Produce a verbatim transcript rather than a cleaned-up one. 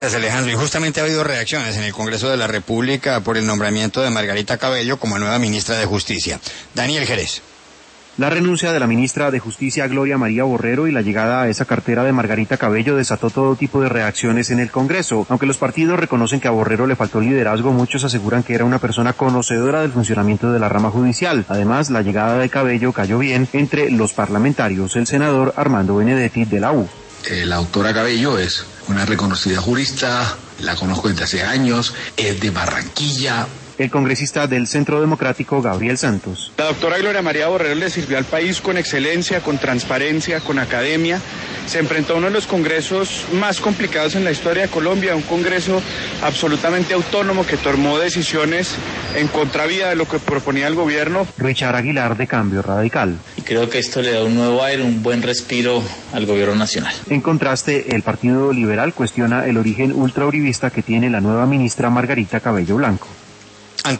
Alejandro, y justamente ha habido reacciones en el Congreso de la República por el nombramiento de Margarita Cabello como nueva ministra de Justicia. Daniel Jerez. La renuncia de la ministra de Justicia Gloria María Borrero y la llegada a esa cartera de Margarita Cabello desató todo tipo de reacciones en el Congreso. Aunque los partidos reconocen que a Borrero le faltó liderazgo, muchos aseguran que era una persona conocedora del funcionamiento de la rama judicial. Además, la llegada de Cabello cayó bien entre los parlamentarios. El senador Armando Benedetti de la U. Eh, la doctora Cabello es una reconocida jurista, la conozco desde hace años, es de Barranquilla. El congresista del Centro Democrático, Gabriel Santos. La doctora Gloria María Borrero le sirvió al país con excelencia, con transparencia, con academia. Se enfrentó a uno de los congresos más complicados en la historia de Colombia, un congreso absolutamente autónomo que tomó decisiones en contravía de lo que proponía el gobierno. Richard Aguilar, de Cambio Radical. Y creo que esto le da un nuevo aire, un buen respiro al gobierno nacional. En contraste, el Partido Liberal cuestiona el origen ultrauribista que tiene la nueva ministra Margarita Cabello Blanco.